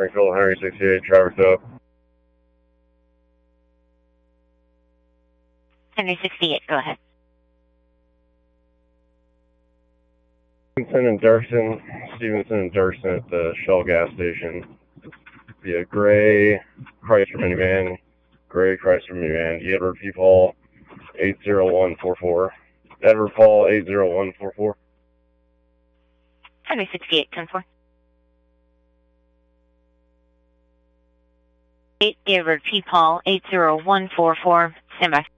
Springfield, Henry 68, traffic up. Henry 68, go ahead. Stevenson and Dirksen at the Shell gas station. Be a gray Chrysler minivan, Edward P. Paul, 80144. Edward Paul, 80144. Henry 68, 10-4. 8 Edward P. Paul, 80144. Stand by.